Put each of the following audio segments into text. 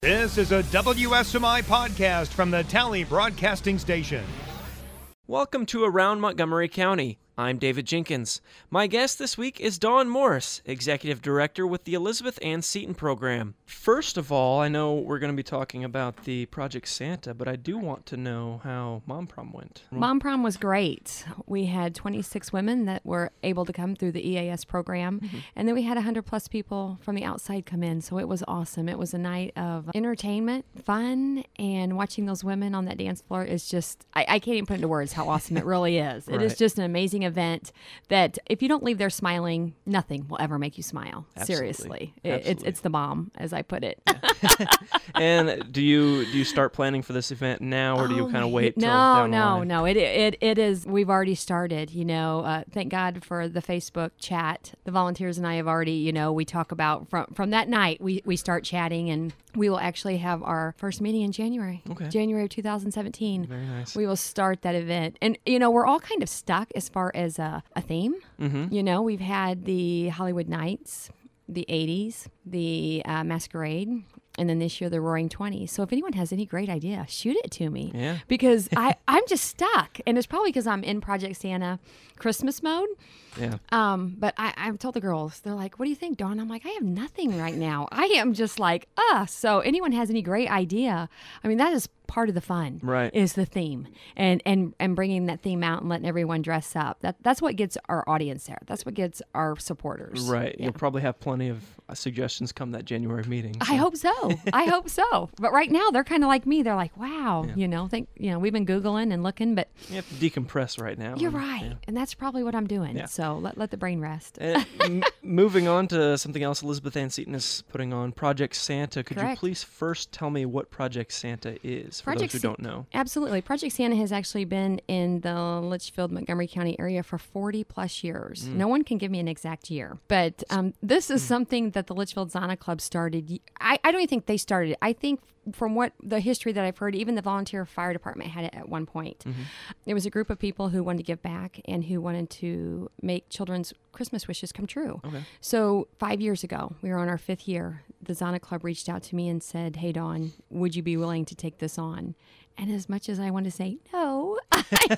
This is a WSMI podcast from the Tally Broadcasting Station. Welcome to Around Montgomery County. I'm David Jenkins. My guest this week is Dawn Morris, Executive Director with the Elizabeth Ann Seton Program. First of all, I know we're going to be talking about the Project Santa, but I do want to know how Mom Prom went. Mom Prom was great. We had 26 women that were able to come through the EAS program, and then we had 100 plus people from the outside come in, so it was awesome. It was a night of entertainment, fun, and watching those women on that dance floor is just, I can't even put into words how awesome it really is. It is just an amazing event that if you don't leave there smiling, nothing will ever make you smile. Absolutely. Seriously. Absolutely. It's the bomb, as I put it. And do you start planning for this event now, or do you kind of wait till down the line? No. It is. We've already started. Thank God for the Facebook chat. The volunteers and I have already. We talk about from that night. We start chatting, and we will actually have our first meeting in January. Okay. January of 2017. Very nice. We will start that event, and we're all kind of stuck as far as a theme. Mm-hmm. We've had the Hollywood Nights, the 80s, the Masquerade, and then this year the Roaring 20s. So if anyone has any great idea, shoot it to me. Yeah. Because I'm just stuck. And it's probably because I'm in Project Santa Christmas mode. Yeah. But I've told the girls, they're like, what do you think, Dawn? I'm like, I have nothing right now. I am just like, So anyone has any great idea, that is part of the fun. Right. Is the theme. And bringing that theme out and letting everyone dress up. That's what gets our audience there. That's what gets our supporters. Right. Yeah. You'll probably have plenty of suggestions come that January meeting. So. I hope so. But right now they're kind of like me. They're like, wow, we've been Googling and looking, but You have to decompress right now. you're right. Yeah. And that's probably what I'm doing. Yeah. So let the brain rest. Moving on to something else Elizabeth Ann Seton is putting on, Project Santa. Could you Correct. please first tell me what Project Santa is, for those who don't know? Absolutely. Project Santa has actually been in the Litchfield, Montgomery County area for 40 plus years. No one can give me an exact year, but this is something that the Litchfield Zana Club started. I don't even think they started it. I think from what the history that I've heard, even the volunteer fire department had it at one point. It was a group of people who wanted to give back and who wanted to make children's Christmas wishes come true. Okay. So 5 years ago, we were on our 5th year. The Zana Club reached out to me and said, hey, Dawn, would you be willing to take this on? And as much as I want to say no, I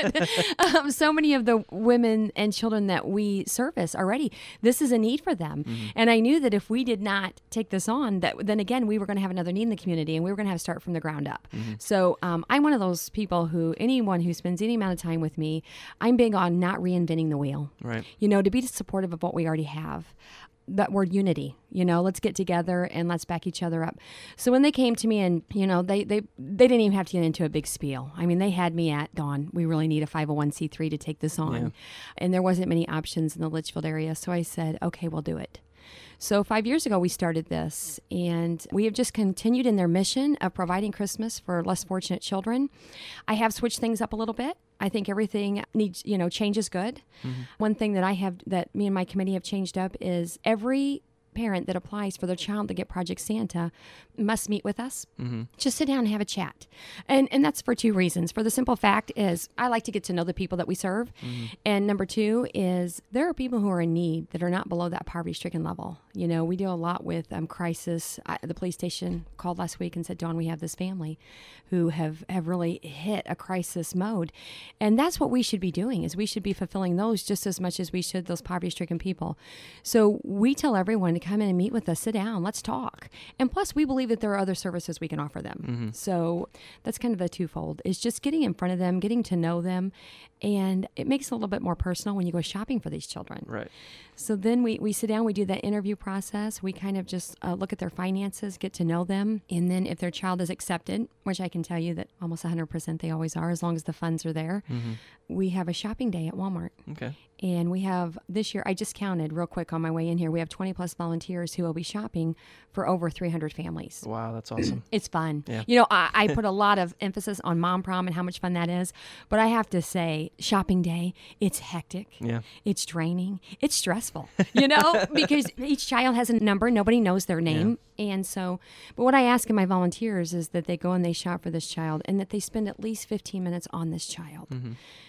said, so many of the women and children that we service already, this is a need for them. And I knew that if we did not take this on, then again, we were going to have another need in the community, and we were going to have to start from the ground up. So I'm one of those people anyone who spends any amount of time with me, I'm big on not reinventing the wheel. Right. To be supportive of what we already have. That word unity, let's get together and let's back each other up. So when they came to me and, they didn't even have to get into a big spiel. They had me at, Dawn, we really need a 501c3 to take this on. Yeah. And there wasn't many options in the Litchfield area. So I said, okay, we'll do it. So 5 years ago, we started this, and we have just continued in their mission of providing Christmas for less fortunate children. I have switched things up a little bit. I think everything needs, change is good. One thing that me and my committee have changed up is every parent that applies for their child to get Project Santa must meet with us. Just sit down and have a chat. And that's for 2 reasons. For the simple fact is I like to get to know the people that we serve. And number 2 is there are people who are in need that are not below that poverty-stricken level. We deal a lot with crisis. The police station called last week and said, Dawn, we have this family who have really hit a crisis mode. And that's what we should be doing, is we should be fulfilling those just as much as we should those poverty-stricken people. So we tell everyone to come in and meet with us, sit down, let's talk. And plus, we believe that there are other services we can offer them. So that's kind of a twofold. It's just getting in front of them, getting to know them, and it makes it a little bit more personal when you go shopping for these children. Right. So then we sit down, we do that interview process. We kind of just look at their finances, get to know them. And then if their child is accepted, which I can tell you that almost 100% they always are, as long as the funds are there, we have a shopping day at Walmart. Okay. And we have, this year, I just counted real quick on my way in here, we have 20 plus volunteers who will be shopping for over 300 families. Wow, that's awesome. It's fun. Yeah. I put a lot of emphasis on Mom Prom and how much fun that is. But I have to say, shopping day, it's hectic. Yeah. It's draining. It's stressful, because each child has a number. Nobody knows their name. And so, but what I ask of my volunteers is that they go and they shop for this child and that they spend at least 15 minutes on this child.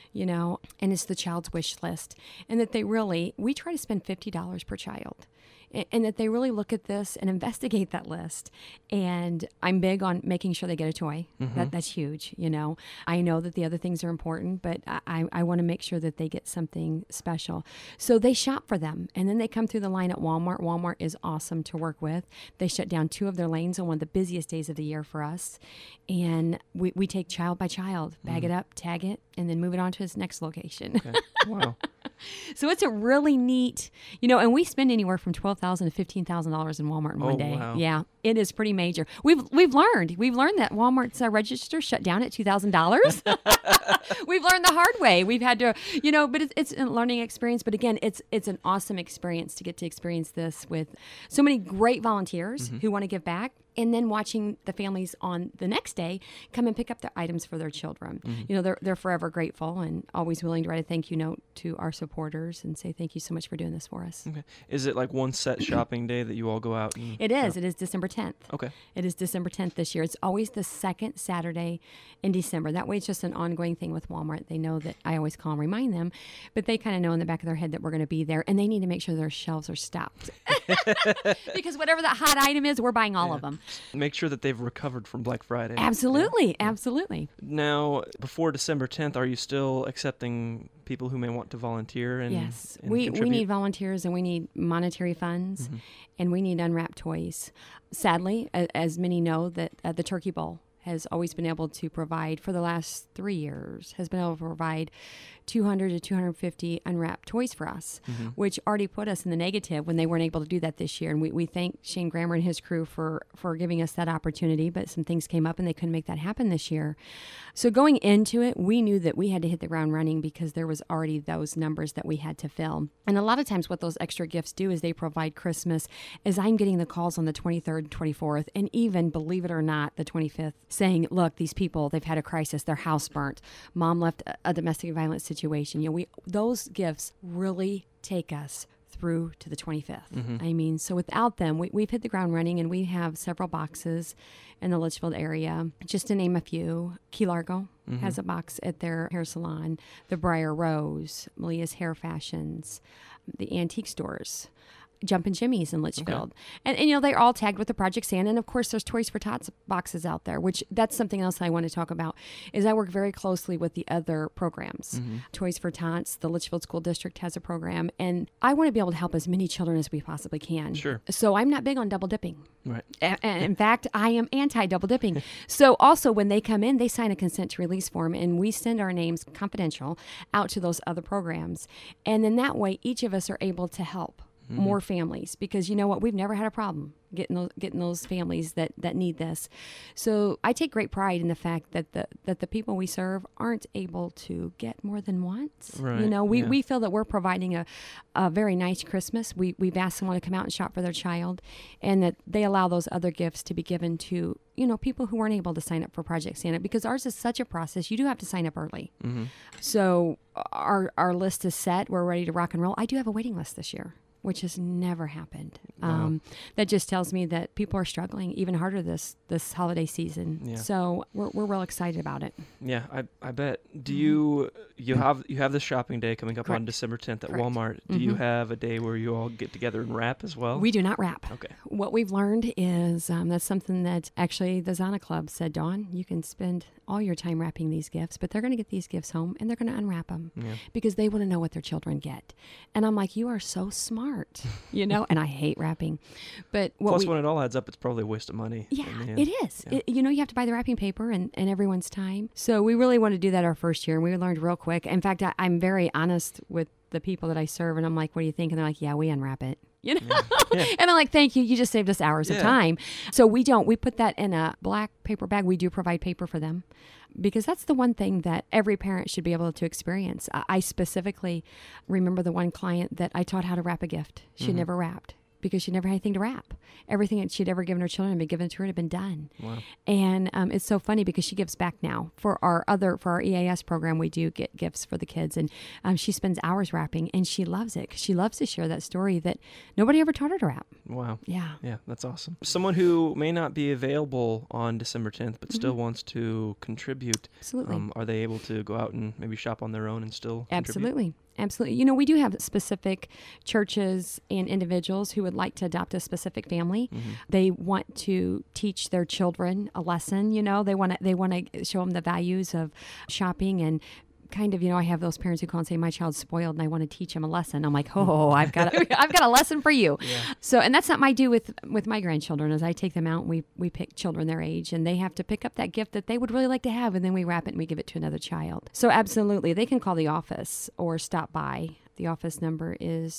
And it's the child's wish list. And that we try to spend $50 per child. and that they really look at this and investigate that list. And I'm big on making sure they get a toy. That's huge. I know that the other things are important, but I want to make sure that they get something special. So they shop for them, and then they come through the line at Walmart. Walmart is awesome to work with. They shut down 2 of their lanes on one of the busiest days of the year for us. And we take child by child, bag it up, tag it, and then move it on to its next location. Okay. Wow. So it's a really neat, and we spend anywhere from $12,000 to $15,000 in Walmart in one day. Wow. Yeah, it is pretty major. We've learned that Walmart's register shut down at $2,000. We've learned the hard way. We've had to, but it's a learning experience. But again, it's an awesome experience to get to experience this with so many great volunteers who want to give back. And then watching the families on the next day come and pick up their items for their children. They're forever grateful and always willing to write a thank you note to our supporters and say thank you so much for doing this for us. Okay. Is it like one set shopping day that you all go out? It is. It is December 10th. Okay. It is December 10th this year. It's always the second Saturday in December. That way it's just an ongoing thing with Walmart. They know that I always call and remind them, but they kind of know in the back of their head that we're going to be there, and they need to make sure their shelves are stocked. Because whatever that hot item is, we're buying all of them. Make sure that they've recovered from Black Friday. Absolutely. Absolutely. Now, before December 10th, are you still accepting people who may want to volunteer? Yes. And We contribute? need volunteers, and we need monetary funds, and we need unwrapped toys. Sadly, as many know, that the Turkey Bowl has always been able to provide, for the last 3 years, has been able to provide 200 to 250 unwrapped toys for us, which already put us in the negative when they weren't able to do that this year. And we thank Shane Grammer and his crew for giving us that opportunity, but some things came up and they couldn't make that happen this year. So going into it, we knew that we had to hit the ground running because there was already those numbers that we had to fill. And a lot of times what those extra gifts do is they provide Christmas, as I'm getting the calls on the 23rd, 24th, and even, believe it or not, the 25th, saying, look, these people, they've had a crisis, their house burnt, mom left a domestic violence situation. Those gifts really take us through to the 25th. I mean, so without them, we've hit the ground running, and we have several boxes in the Litchfield area. Just to name a few, Key Largo has a box at their hair salon, the Briar Rose, Malia's Hair Fashions, the antique stores, Jumpin' Jimmy's in Litchfield. Okay. And they're all tagged with the Project Santa. And of course, there's Toys for Tots boxes out there, which that's something else I want to talk about, is I work very closely with the other programs. Toys for Tots, the Litchfield School District has a program, and I want to be able to help as many children as we possibly can. Sure. So I'm not big on double dipping. Right. And in fact, I am anti-double dipping. So also when they come in, they sign a consent to release form, and we send our names confidential out to those other programs. And then that way, each of us are able to help more families, because you know what, we've never had a problem getting those families that need this. So I take great pride in the fact that the people we serve aren't able to get more than once. Right. We feel that we're providing a very nice Christmas. We've asked someone to come out and shop for their child, and that they allow those other gifts to be given to people who weren't able to sign up for Project Santa, because ours is such a process. You do have to sign up early. So our list is set. We're ready to rock and roll. I do have a waiting list this year, which has never happened. Wow. That just tells me that people are struggling even harder this holiday season. Yeah. So we're real excited about it. Yeah, I bet. Do you have this shopping day coming up on Correct. December 10th at Correct. Walmart? Do you have a day where you all get together and wrap as well? We do not wrap. Okay. What we've learned is that's something that actually the Zana Club said, Dawn, you can spend all your time wrapping these gifts, but they're going to get these gifts home and they're going to unwrap them because they want to know what their children get. And I'm like, you are so smart, and I hate wrapping. But Plus, when it all adds up, it's probably a waste of money. Yeah, in the end. it is. Yeah. You have to buy the wrapping paper and everyone's time. So we really want to do that our first year, and we learned real quick. In fact, I'm very honest with the people that I serve, and I'm like, what do you think? And they're like, yeah, we unwrap it. Yeah. And I'm like, thank you. You just saved us hours of time. So we put that in a black paper bag. We do provide paper for them, because that's the one thing that every parent should be able to experience. I specifically remember the one client that I taught how to wrap a gift. She never wrapped, because she never had anything to wrap. Everything that she'd ever given her children had been given to her, had been done. Wow. And it's so funny because she gives back now. For our EAS program, we do get gifts for the kids. And she spends hours wrapping, and she loves it. She loves to share that story that nobody ever taught her to wrap. Wow. Yeah. Yeah, that's awesome. Someone who may not be available on December 10th, but still wants to contribute. Absolutely. Are they able to go out and maybe shop on their own and still contribute? Absolutely. Absolutely. You know, we do have specific churches and individuals who would like to adopt a specific family. They want to teach their children a lesson. You know, they want to show them the values of shopping and kind of, you know, I have those parents who call and say, my child's spoiled and I want to teach him a lesson. I'm like, oh, I've got a lesson for you. Yeah. So, and that's something I do with my grandchildren as I take them out and we pick children their age and they have to pick up that gift that they would really like to have. And then we wrap it and we give it to another child. So absolutely, they can call the office or stop by. The office number is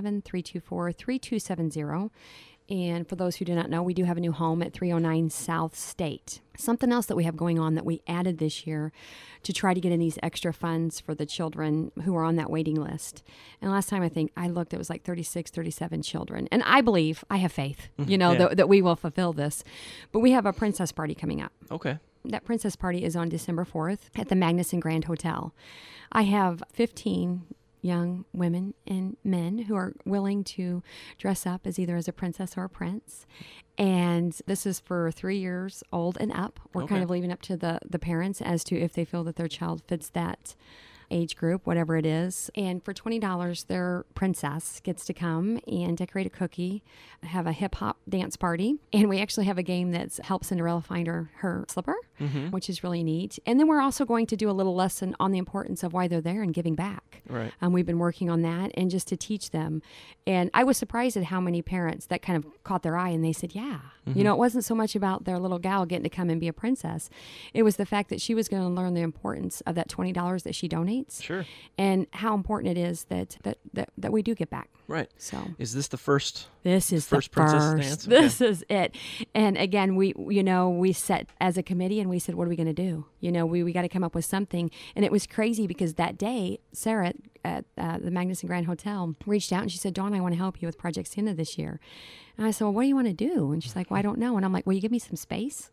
217-324-3270. And for those who do not know, we do have a new home at 309 South State. Something else that we have going on that we added this year to try to get in these extra funds for the children who are on that waiting list. And last time I think I looked, it was like 36, 37 children. And I believe, I have faith, you know, that we will fulfill this. But we have a princess party coming up. Okay. That princess party is on December 4th at the Magnuson Grand Hotel. I have 15 young women and men who are willing to dress up as either as a princess or a prince. And this is for 3 years old and up. We're kind of leaving up to the parents as to if they feel that their child fits that age group, whatever it is. And for $20, their princess gets to come and decorate a cookie, have a hip hop dance party. And we actually have a game that helps Cinderella find her slipper, which is really neat. And then we're also going to do a little lesson on the importance of why they're there and giving back. Right. We've been working on that and just to teach them. And I was surprised at how many parents that kind of caught their eye and they said, yeah, you know, it wasn't so much about their little gal getting to come and be a princess. It was the fact that she was going to learn the importance of that $20 that she donates. Sure. And how important it is that we do get back. Right. So is this the first? This is first the princess first. Dance? This is it. And again, we set as a committee and we said, what are we going to do? You know, we got to come up with something. And it was crazy because that day, Sarah at the Magnuson Grand Hotel reached out and she said, Dawn, I want to help you with Project Santa this year. And I said, well, what do you want to do? And she's like, well, I don't know. And I'm like, will you give me some space?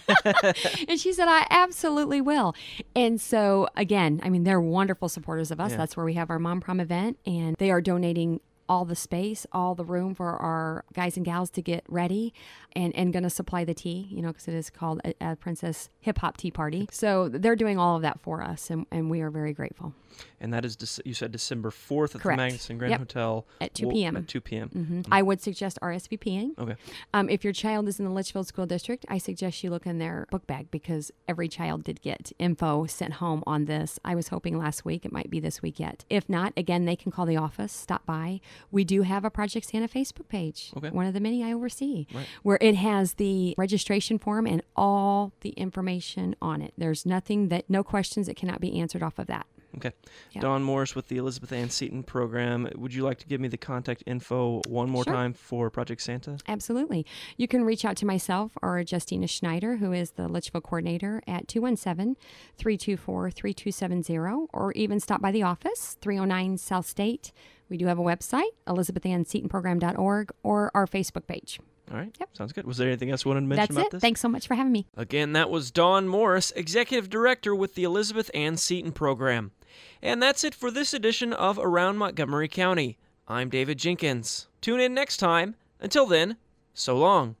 And she said, I absolutely will. And so, again, I mean, they're wonderful supporters of us. Yeah. That's where we have our Mom Prom event. And they are donating all the space, all the room for our guys and gals to get ready and going to supply the tea, you know, because it is called a Princess Hip Hop Tea Party. So they're doing all of that for us, and we are very grateful. And that is, you said December 4th at Correct. the Magnuson Grand Hotel. At 2 p.m. At 2 p.m. Mm-hmm. I would suggest RSVPing. Okay. If your child is in the Litchfield School District, I suggest you look in their book bag because every child did get info sent home on this. I was hoping last week. It might be this week yet. If not, again, they can call the office, stop by. We do have a Project Santa Facebook page, one of the many I oversee, where it has the registration form and all the information on it. There's no questions that cannot be answered off of that. Okay. Yep. Dawn Morris with the Elizabeth Ann Seton program. Would you like to give me the contact info one more time for Project Santa? Absolutely. You can reach out to myself or Justina Schneider, who is the Litchfield coordinator, at 217-324-3270, or even stop by the office, 309 South State. We do have a website, elizabethansetonprogram.org, or our Facebook page. All right. Yep. Sounds good. Was there anything else you wanted to mention about this? That's it. Thanks so much for having me. Again, that was Dawn Morris, Executive Director with the Elizabeth Ann Seton program. And that's it for this edition of Around Montgomery County. I'm David Jenkins. Tune in next time. Until then, so long.